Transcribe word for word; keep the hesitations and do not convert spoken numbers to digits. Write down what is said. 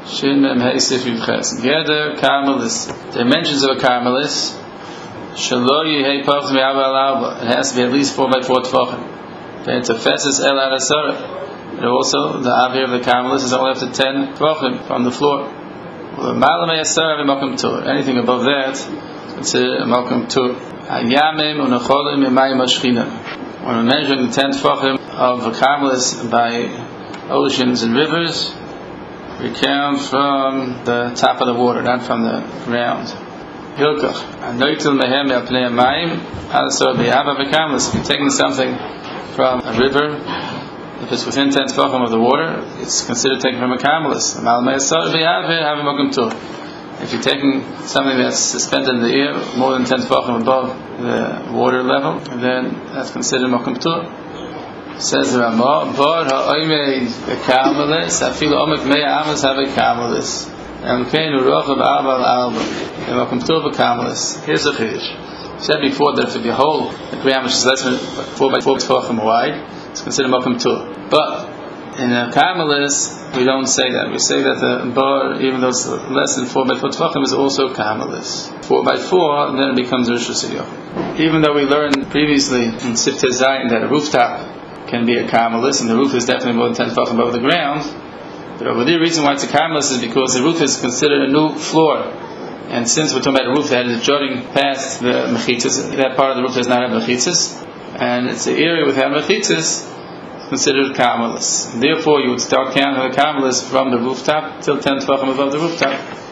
Shin Mem Hey Sif Yud Ches. Gather Carmelis. Dimensions of a Carmelis. Shelo Yehei Pachas Me'arba al Arba. It has to be at least four by four tefachim. Okay, it's a Fesses El Arasara. And also, the Avir of the Carmelis is only up to ten tefachim from the floor. Anything above that, it's a Malkum Tur. Hayamim Unacholim Emayim Ashchina. When we're measuring the ten tefachim of a Carmelis by oceans and rivers, we count from the top of the water, not from the ground. Hilkach. Anoitil mehem yapnei mayim alasor b'yava v'karmelis. If you're taking something from a river, if it's within ten tefachim of the water, it's considered taken from a karmelis. Mal me'asor b'yava have a mokum tur. If you're taking something that's suspended in the air more than ten tefachim above the water level, then that's considered mokum tur. Says the Ramah, Bar ha'oimed v'karmelis, afilu omek me'a amas have a karmelis. And keinu rochav arba al-arba. And welcome to the karmelis. Here's the chiddush. Said before that if it be whole, the ground which is less than four by four tefachim wide, it's considered welcome to. But in a karmelis, we don't say that. We say that the bar, even though it's less than four by four tefachim, is also karmelis. Four by four, then it becomes rishus yochid. Even though we learned previously in Siftei Zayin that a rooftop can be a karmelis, and the roof is definitely more than ten tefachim above the ground. But over the reason why it's a karmelis is because the roof is considered a new floor. And since we're talking about a roof that is jutting past the mechitzas, that part of the roof does not have mechitzas, and it's an area without mechitzas, considered karmelis. Therefore, you would start counting the karmelis from the rooftop till ten tefachim above the rooftop.